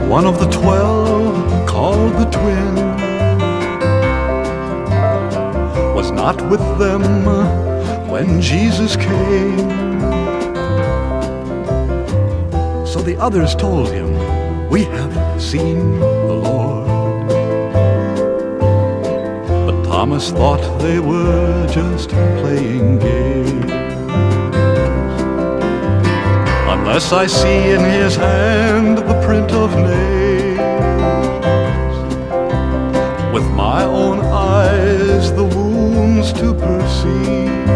one of the 12, called the twin, was not with them when Jesus came. So the others told him, "We have seen the Lord." But Thomas thought they were just playing games. "Unless I see in his hand the print of nails, with my own eyes the wounds to perceive,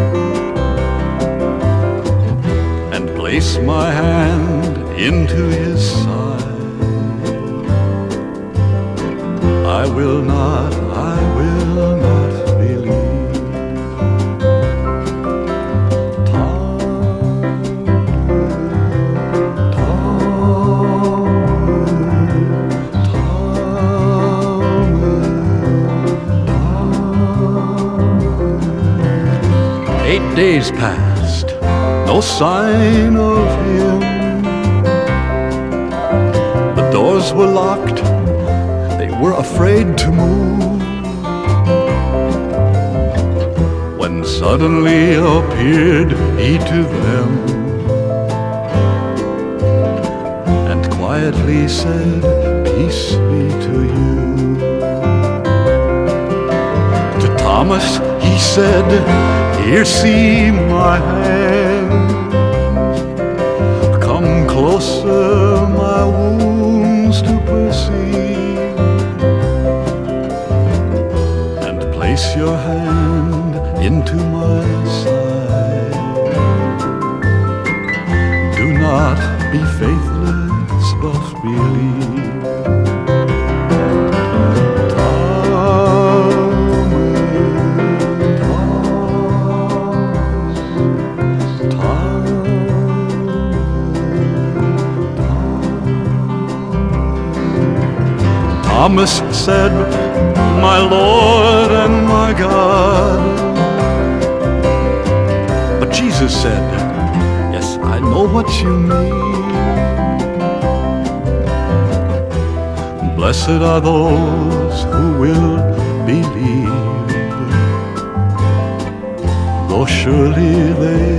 and place my hand into his side, I will not believe." Eight days passed, no sign of him. The doors were locked, they were afraid to move, when suddenly appeared he to them, and quietly said, "Peace be to you." To Thomas he said, "Here, see my hands. Come closer, my wounds to perceive, and place your hand into my side. Do not be faithless, but believe." Thomas said, "My Lord and my God." But Jesus said, "Yes, I know what you mean. Blessed are those who will believe, though surely they